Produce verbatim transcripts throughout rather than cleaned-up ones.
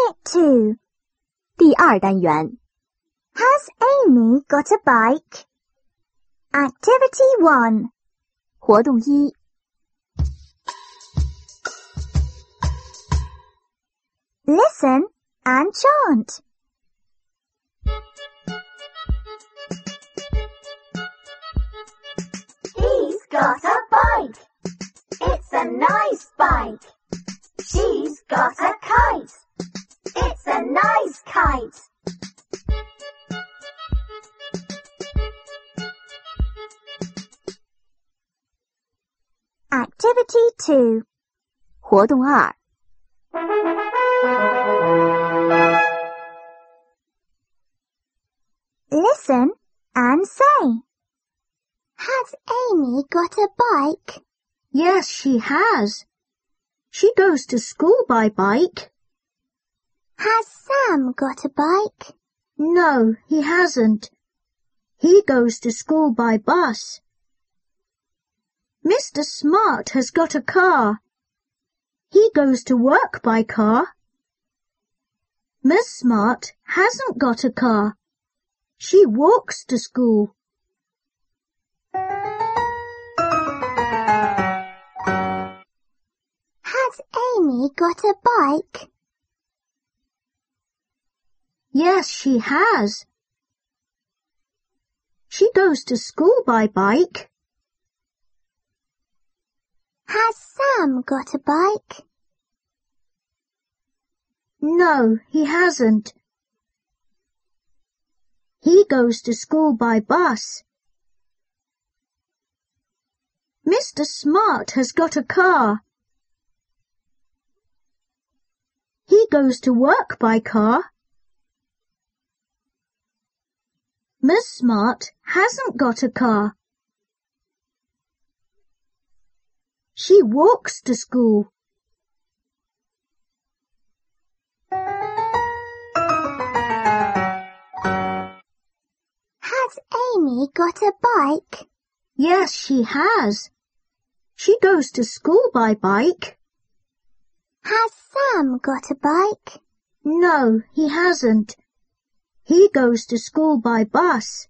Unit two. 第二单元 Has Amy got a bike? Activity one. 活动一 Listen and chant. He's got a bike. It's a nice bike. She's got a kite. It's a nice kite. Activity two. 活动二 Listen and say. Has Amy got a bike? Yes, she has. She goes to school by bike. Has Sam got a bike? No, he hasn't. He goes to school by bus. Mister Smart has got a car. He goes to work by car. Miss Smart hasn't got a car. She walks to school. Has Amy got a bike? Yes, she has. She goes to school by bike. Has Sam got a bike? No, he hasn't. He goes to school by bus. Mister Smart has got a car. He goes to work by car. Miss Smart hasn't got a car. She walks to school. Has Amy got a bike? Yes, she has. She goes to school by bike. Has Sam got a bike? No, he hasn't. He goes to school by bus.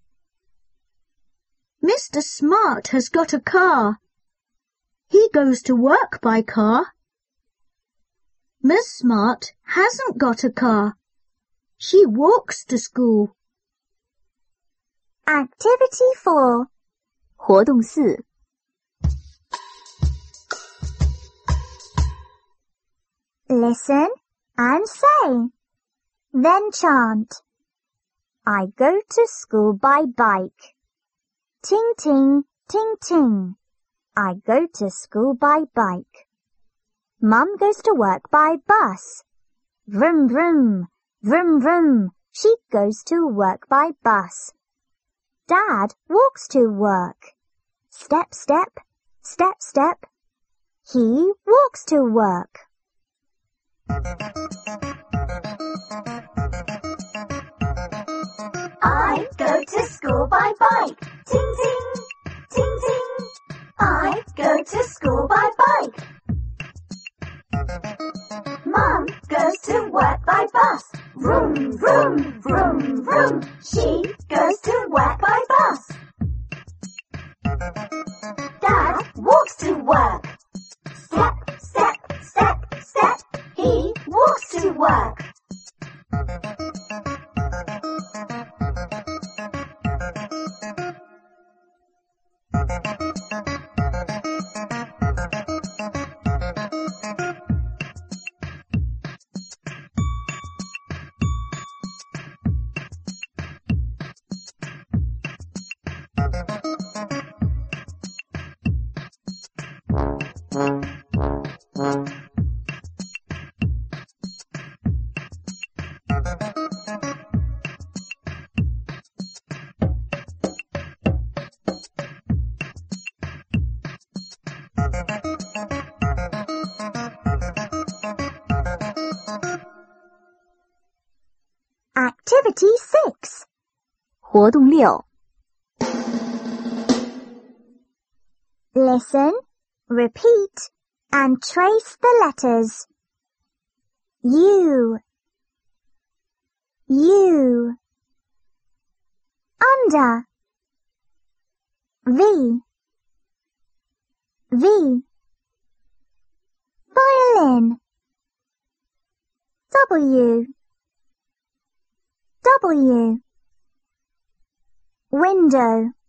Mister Smart has got a car. He goes to work by car. Miss Smart hasn't got a car. She walks to school. Activity four. 活动四 Listen and say. Then chant. I go to school by bike. Ting ting, ting ting. I go to school by bike. Mum goes to work by bus. Vroom vroom, vroom vroom. She goes to work by bus. Dad walks to work. Step step, step step. He walks to work. I go to school by bike. Ting ting, ting ting. I go to school by bike. Mum goes to work by bus. Vroom, vroom, vroom, vroom. She goes to work by bus. Dad walks to work. Step, step, step, step. He walks to work. Activity six. 活动六 Listen, repeat, and trace the letters. U, U. Under. V. V. Violin. W. W. Window.